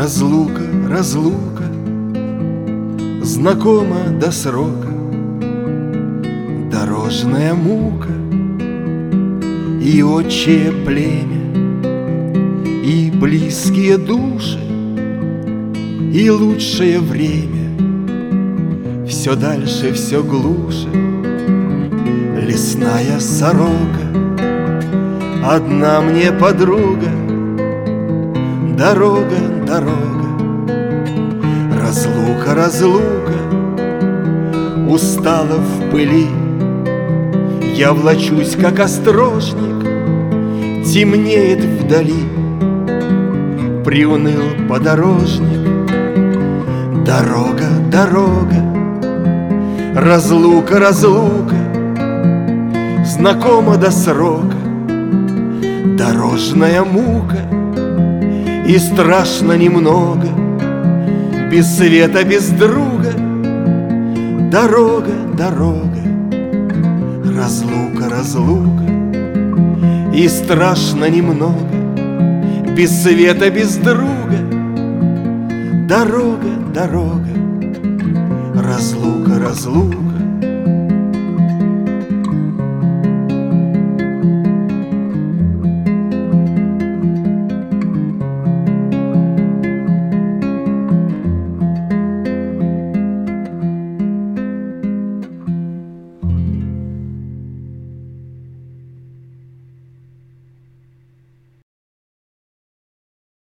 Разлука, разлука, знакома до срока, дорожная мука и отчее племя, и близкие души, и лучшее время. Все дальше, все глуше лесная сорока, одна мне подруга. Дорога, дорога, разлука, разлука, устала в пыли. Я влачусь, как острожник, темнеет вдали. Приуныл подорожник. Дорога, дорога, разлука, разлука, знакома до срока, дорожная мука. И страшно немного, без света, без друга. Дорога, дорога, разлука, разлука. И страшно немного, без света, без друга. Дорога, дорога, разлука, разлука.